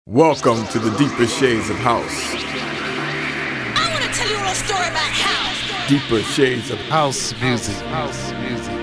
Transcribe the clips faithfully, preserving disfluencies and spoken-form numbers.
Welcome to the deeper shades of house. I want to tell you a little story about house. Deeper shades of House music. House music.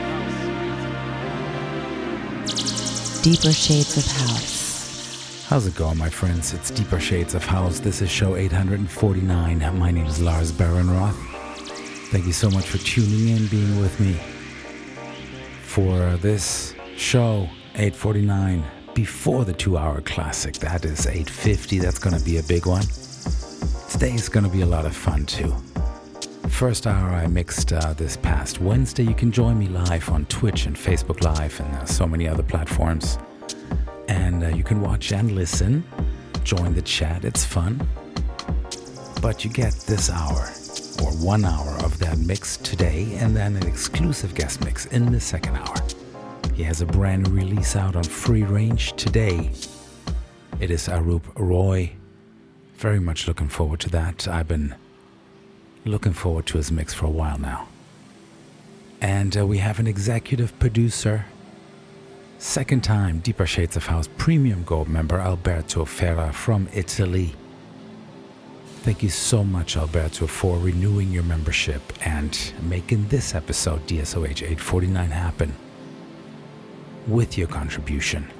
Deeper Shades of House. How's it going, my friends? It's Deeper Shades of House. This is show eight forty-nine. My name is Lars Barenroth. Thank you so much for tuning in, being with me for this show, eight forty-nine, before the two-hour classic. That is eight fifty. That's going to be a big one. Today's going to be a lot of fun, too. First hour I mixed uh, this past Wednesday. You can join me live on Twitch and Facebook Live and uh, so many other platforms. And uh, you can watch and listen. Join the chat. It's fun. But you get this hour, or one hour of that mix today, and then an exclusive guest mix in the second hour. He has a brand new release out on Free Range today. It is Arup Roy. Very much looking forward to that. I've been looking forward to his mix for a while now. And uh, we have an executive producer, second time Deeper Shades of House Premium Gold member Alberto Ferra from Italy. Thank you so much, Alberto, for renewing your membership and making this episode D S O H eight forty-nine happen with your contribution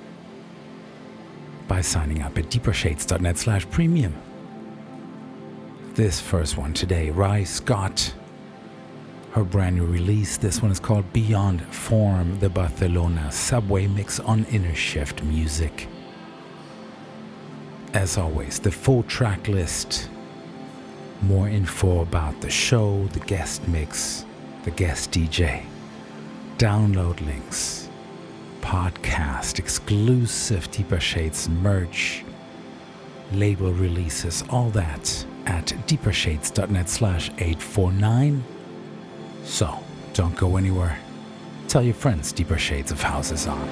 by signing up at deepershades.net slash premium. This first one today, Rye Scott, her brand new release. This one is called Beyond Form, the Barcelona Subway mix on Inner Shift Music. As always, the full track list, more info about the show, the guest mix, the guest D J, download links, podcast, exclusive Deeper Shades merch, label releases, all that at deepershades.net slash 849. So, don't go anywhere. Tell your friends Deeper Shades of House is on.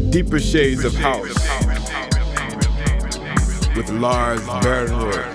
Deeper Shades of House with Lars Barenroth.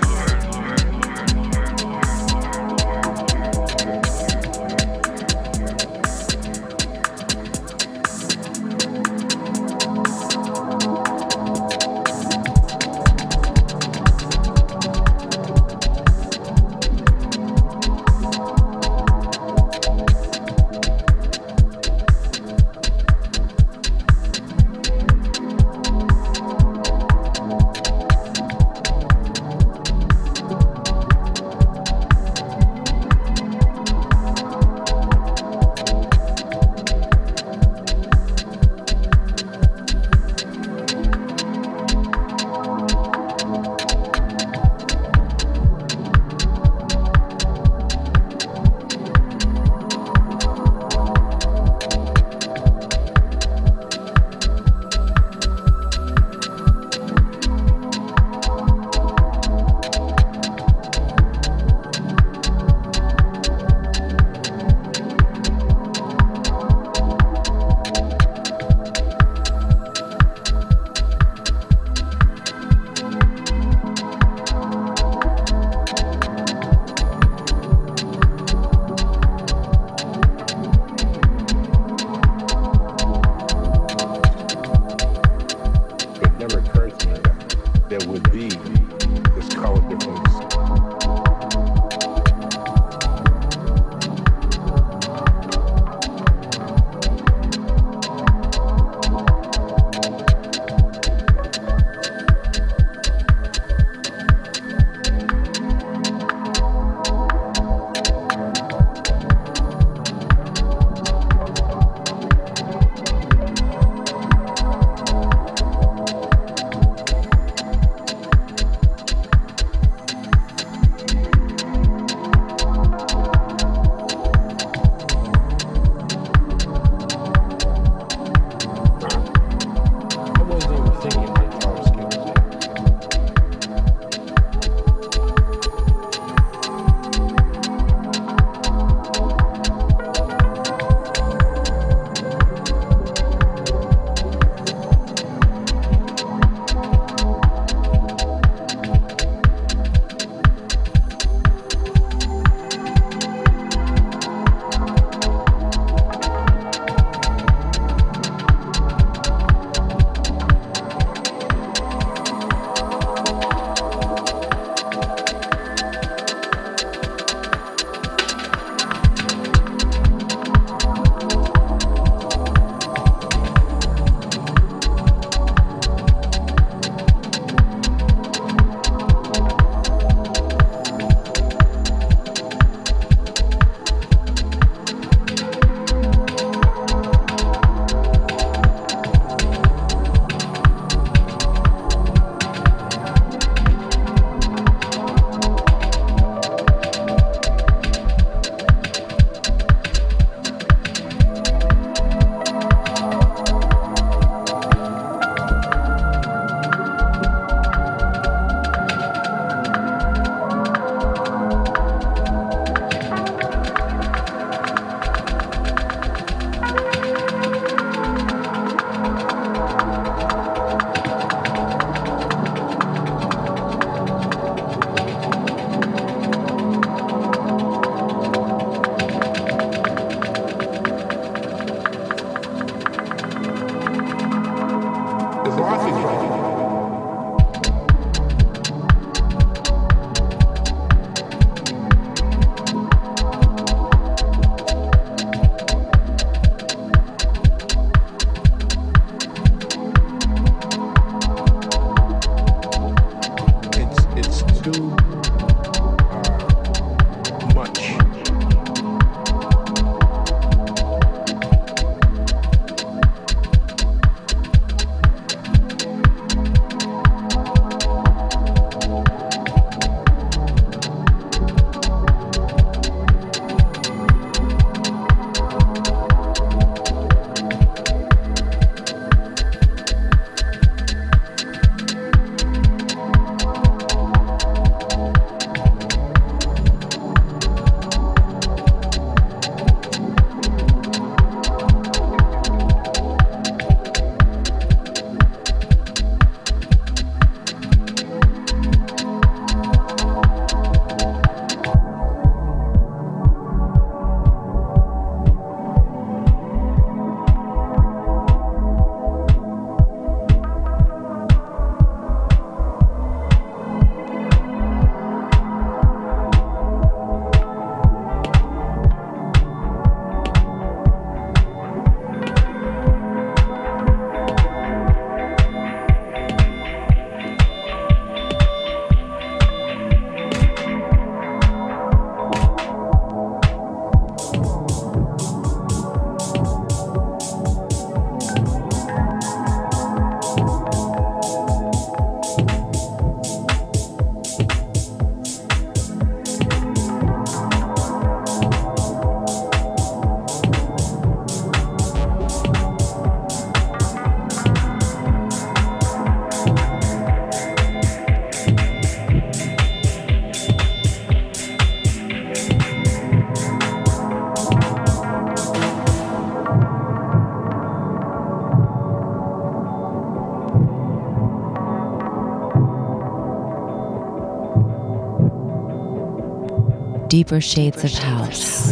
Deeper Shades of House.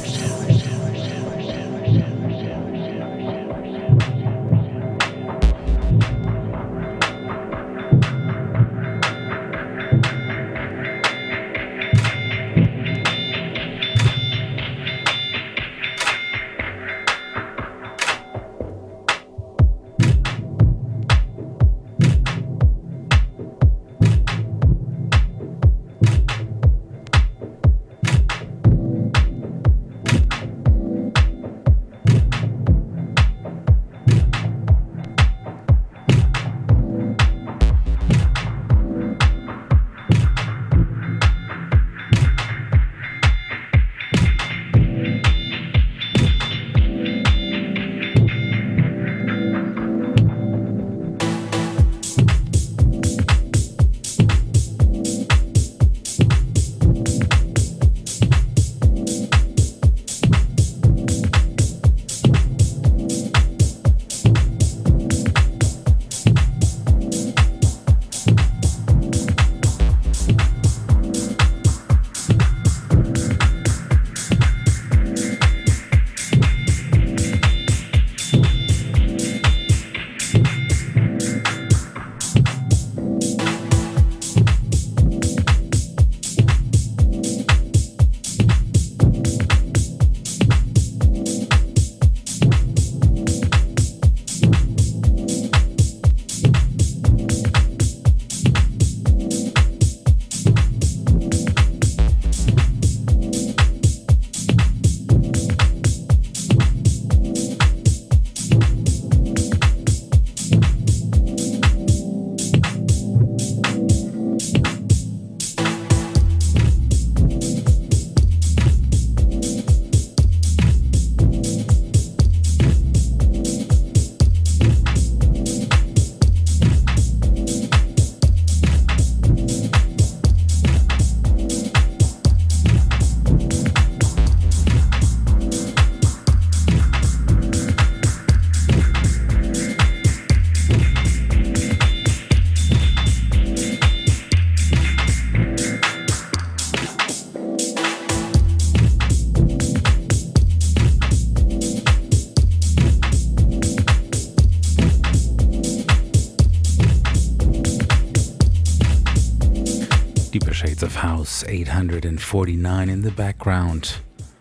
Of House eight hundred forty-nine in the background.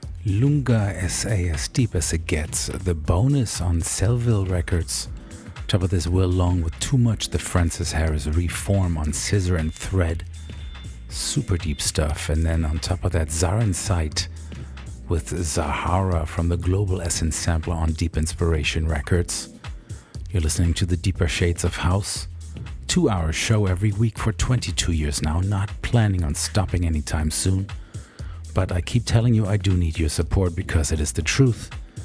Lunga S A, as deep as it gets. The bonus on Selville Records. Top of this, Will Long with Too Much, the Francis Harris Reform on Scissor and Thread. Super deep stuff. And then on top of that, Zarin Sight with Zahara from the Global Essence sampler on Deep Inspiration Records. You're listening to the Deeper Shades of House. Two-hour show every week for twenty-two years now, not planning on stopping anytime soon. But I keep telling you I do need your support because it is the truth.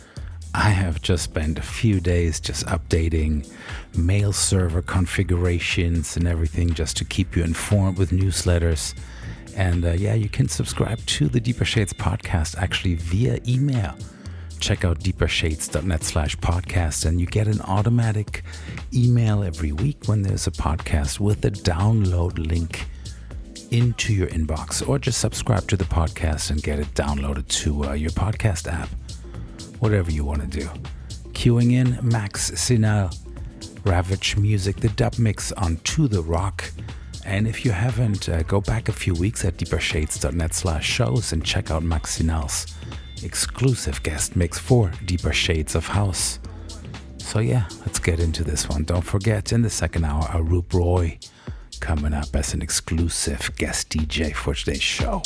I have just spent a few days just updating mail server configurations and everything just to keep you informed with newsletters. And uh, yeah, you can subscribe to the Deeper Shades podcast actually via email. Check out deepershades.net slash podcast and you get an automatic email every week when there's a podcast with a download link into your inbox, or just subscribe to the podcast and get it downloaded to uh, your podcast app. Whatever you want to do. Queuing in, Max Sinal, Ravage Music, the dub mix on To The Rock. And if you haven't, uh, go back a few weeks at deepershades.net slash shows and check out Max Sinal's exclusive guest mix for Deeper Shades of House. So yeah, let's get into this one. Don't forget, in the second hour, Arup Roy coming up as an exclusive guest D J for today's show.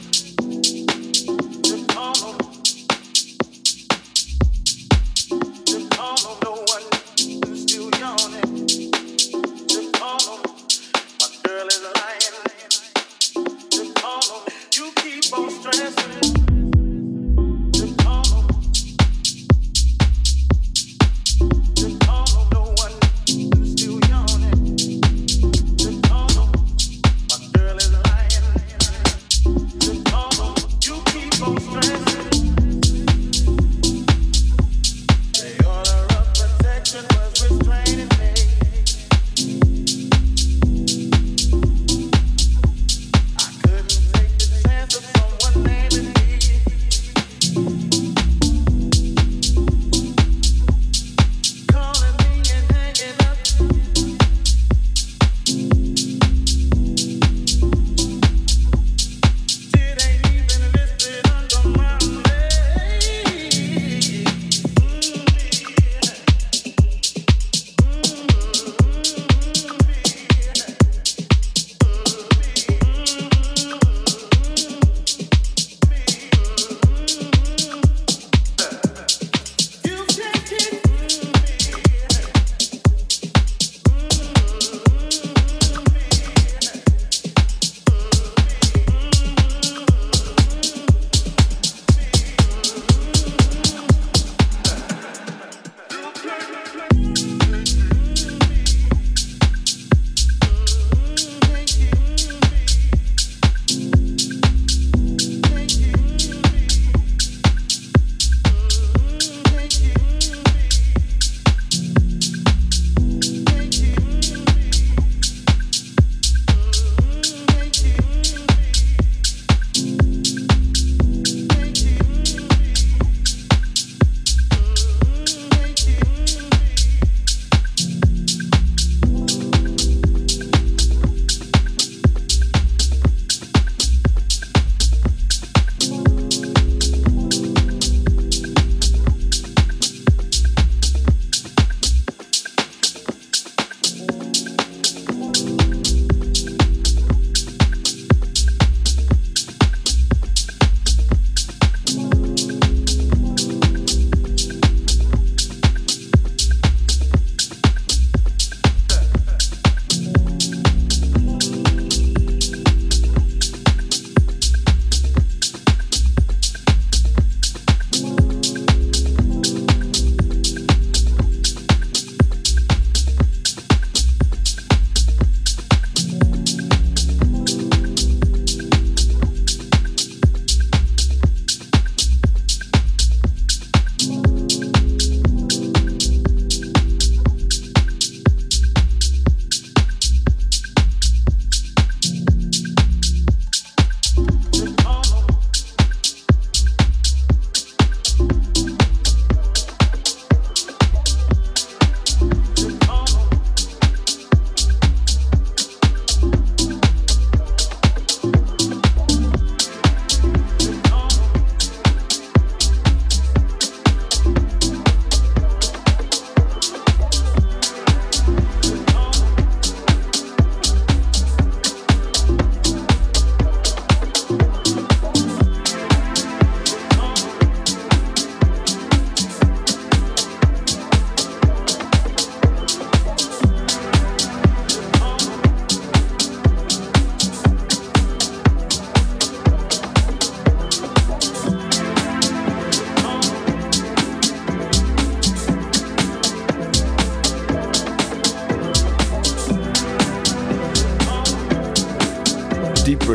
Just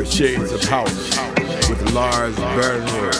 Deeper Shades of House with Lars Bernwood.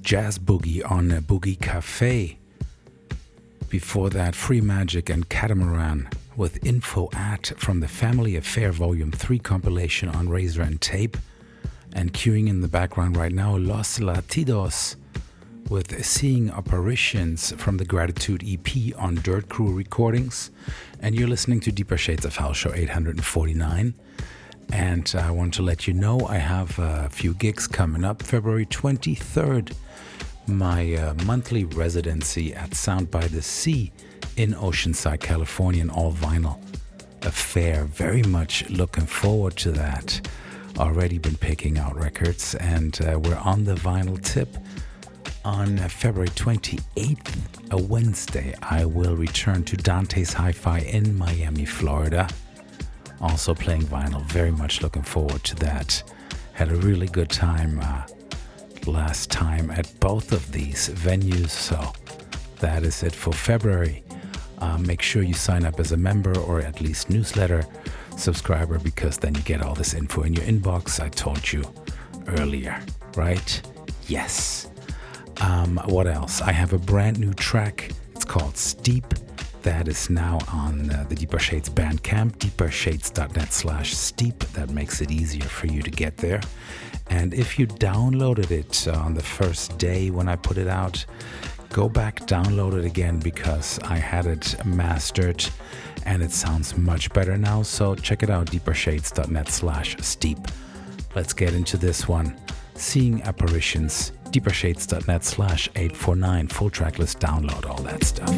Jazz Boogie on uh, Boogie Cafe. Before that, Free Magic and Catamaran with Info At from the Family Affair Volume three compilation on Razor and Tape. And queuing in the background right now, Los Latidos with Seeing Apparitions from the Gratitude E P on Dirt Crew Recordings. And you're listening to Deeper Shades of House, show eight forty-nine. And I want to let you know I have a few gigs coming up. February twenty-third, my uh, monthly residency at Sound by the Sea in Oceanside, California, an all-vinyl affair. Very much looking forward to that. Already been picking out records, and uh, we're on the vinyl tip. On uh, February twenty-eighth, a Wednesday, I will return to Dante's Hi-Fi in Miami, Florida. Also playing vinyl. Very much looking forward to that. Had a really good time uh, last time at both of these venues, so that is it for February. Uh, make sure you sign up as a member or at least newsletter subscriber, because then you get all this info in your inbox. I told you earlier, right? Yes. Um, what else? I have a brand new track. It's called Steep. That is now on uh, the Deeper Shades Bandcamp, deepershades.net slash steep. That makes it easier for you to get there. And if you downloaded it on the first day when I put it out, go back, download it again, because I had it mastered and it sounds much better now. So check it out, deepershades.net slash steep. Let's get into this one. Seeing Apparitions, deepershades.net slash 849. Full track list, download all that stuff.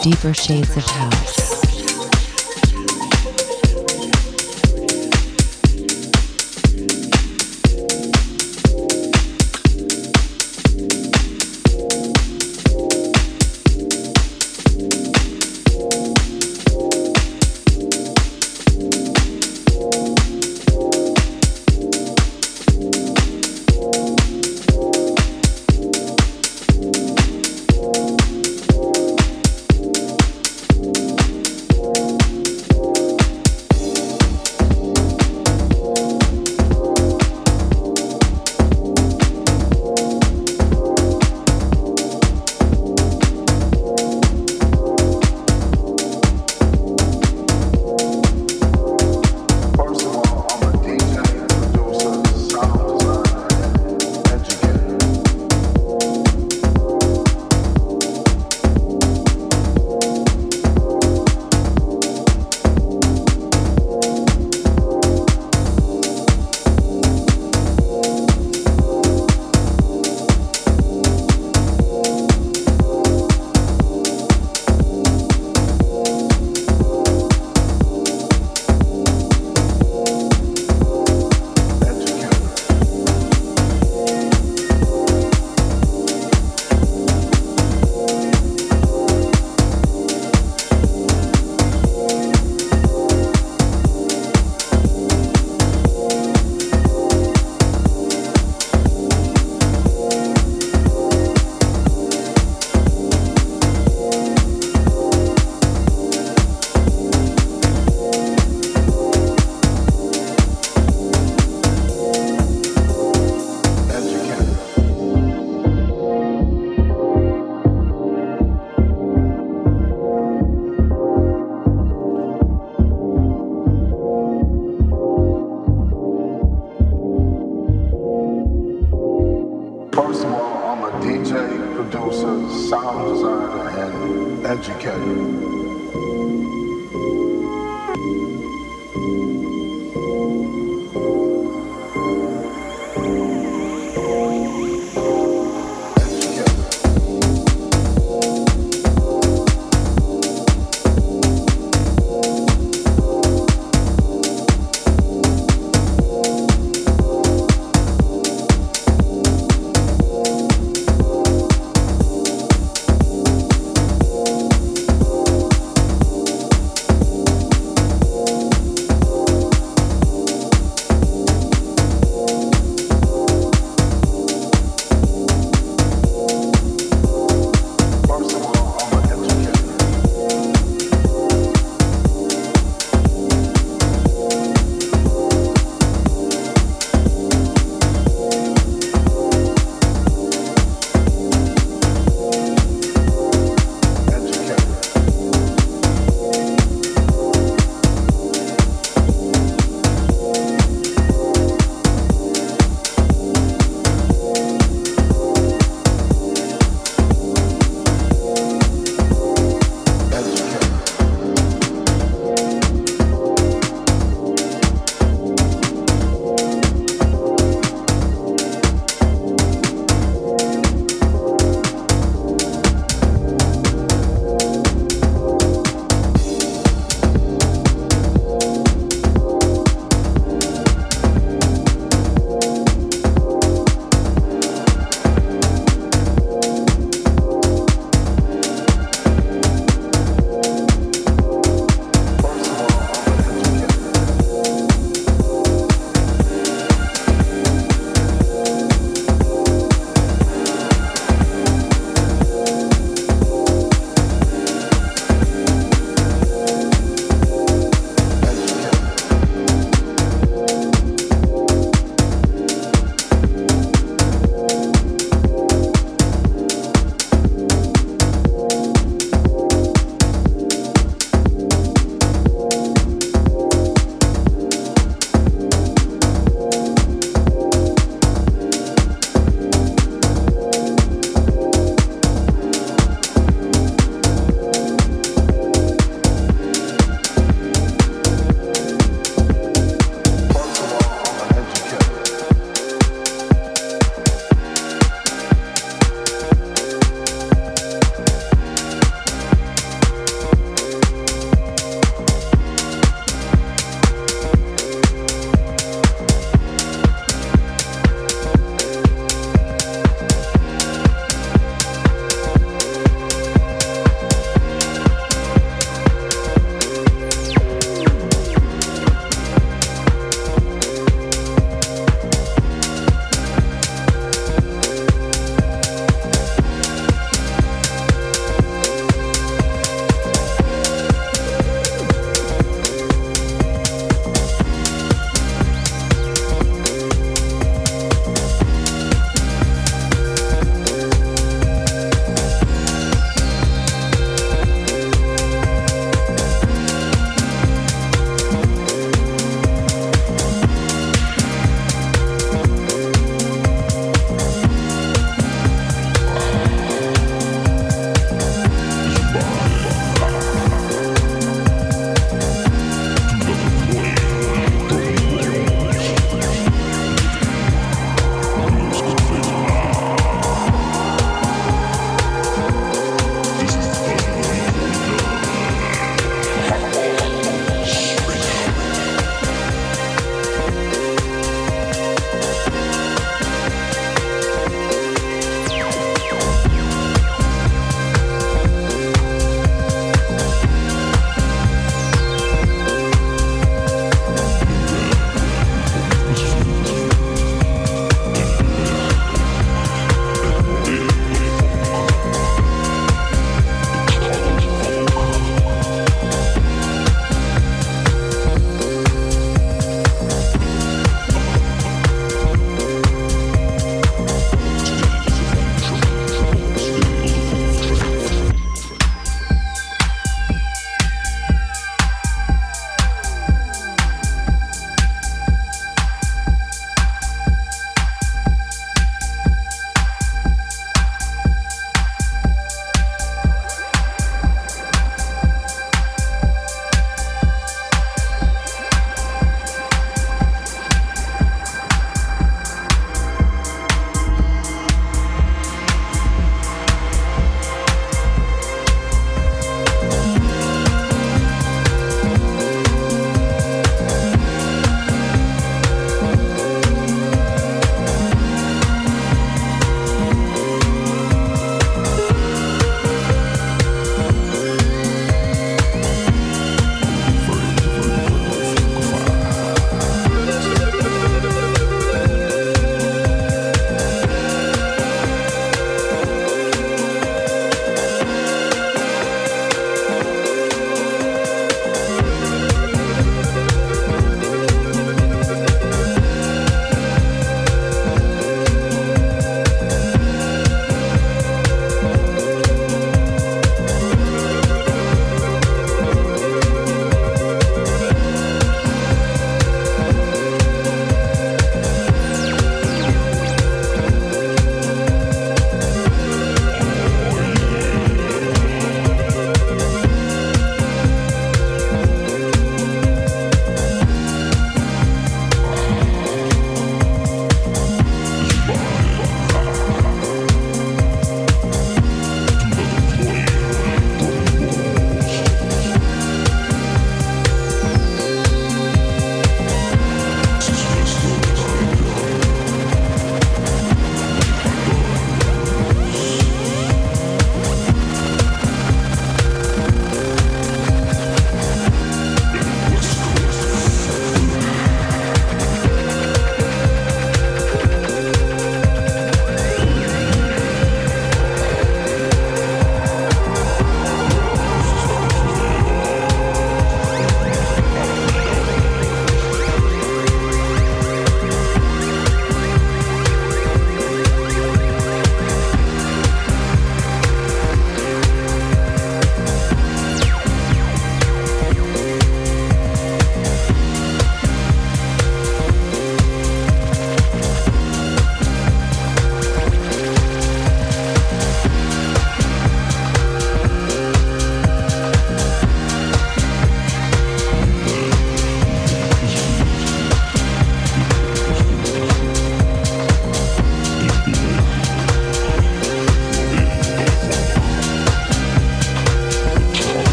Deeper Shades of House.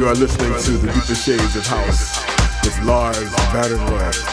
You are listening to The Deeper Shades of House with Lars Barenroth.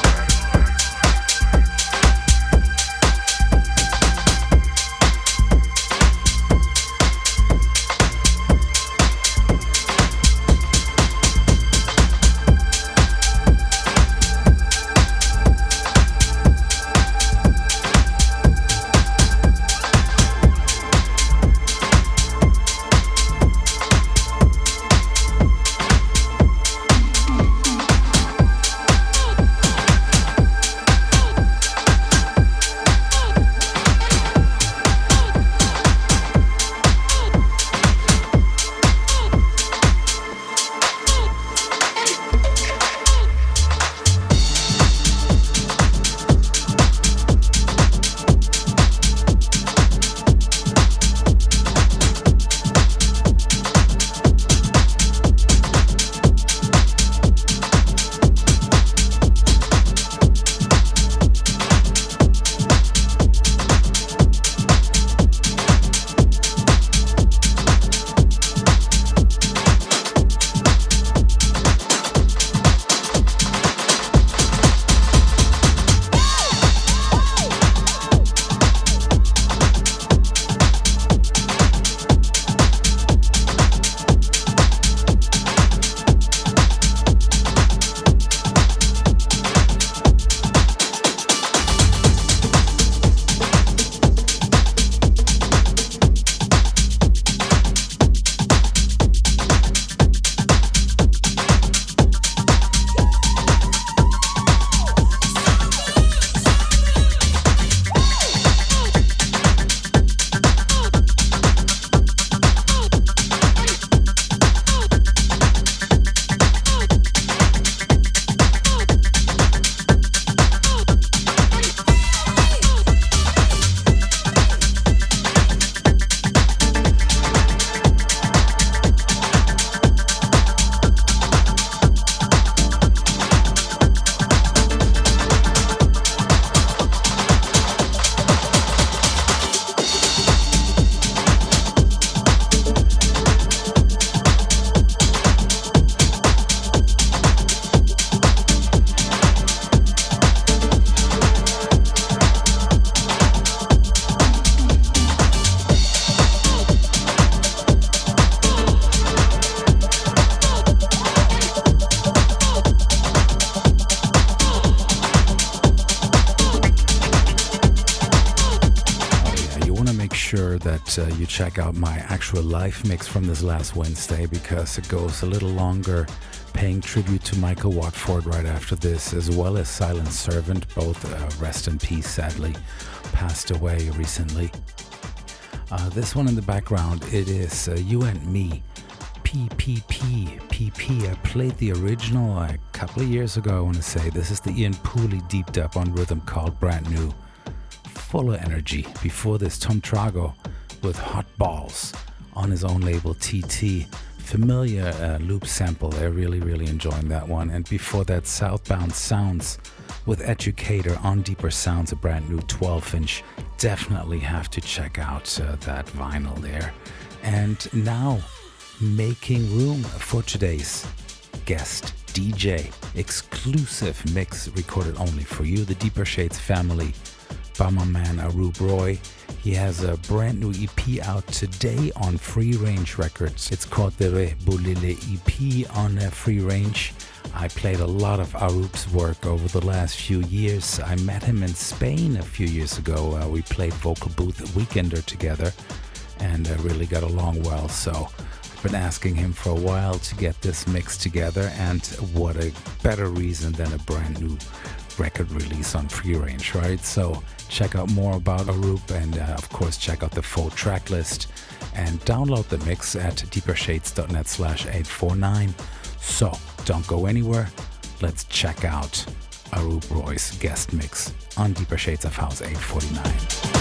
That uh, you check out my actual live mix from this last Wednesday, because it goes a little longer, paying tribute to Michael Watford right after this, as well as Silent Servant, both uh, rest in peace, sadly passed away recently. Uh, this one in the background, it is uh, You and Me, P P P, P P. I played the original a couple of years ago, I want to say. This is the Ian Pooley deep dub on rhythm called Brand New. Full of energy. Before this, Tom Trago with Hot Balls on his own label T T. Familiar uh, loop sample. They're really, really enjoying that one. And before that, Southbound Sounds with Educator on Deeper Sounds, a brand new twelve inch. Definitely have to check out uh, that vinyl there. And now, making room for today's guest D J. Exclusive mix recorded only for you, the Deeper Shades family, by my man Arup Roy. He has a brand new E P out today on Free Range Records. It's called the Rebulile E P on uh, Free Range. I played a lot of Arup's work over the last few years. I met him in Spain a few years ago. Uh, we played Vocal Booth Weekender together and uh, really got along well. So I've been asking him for a while to get this mix together, and what a better reason than a brand new record release on Free Range, right? So check out more about Arup, and uh, of course check out the full track list and download the mix at deepershades.net slash 849. So don't go anywhere. Let's check out Arup Roy's guest mix on Deeper Shades of House eight forty-nine.